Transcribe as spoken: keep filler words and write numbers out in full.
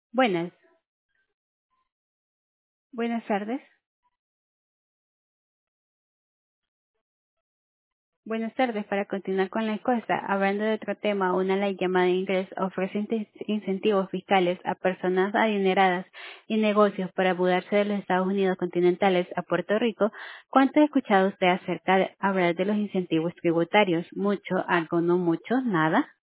Buenas, buenas tardes. Buenas tardes. Para continuar con la encuesta, hablando de otro tema, una ley llamada en inglés ofrece inte- incentivos fiscales a personas adineradas y negocios para mudarse de los Estados Unidos continentales a Puerto Rico. ¿Cuánto ha escuchado usted acerca de hablar de los incentivos tributarios? ¿Mucho, algo, no mucho, nada?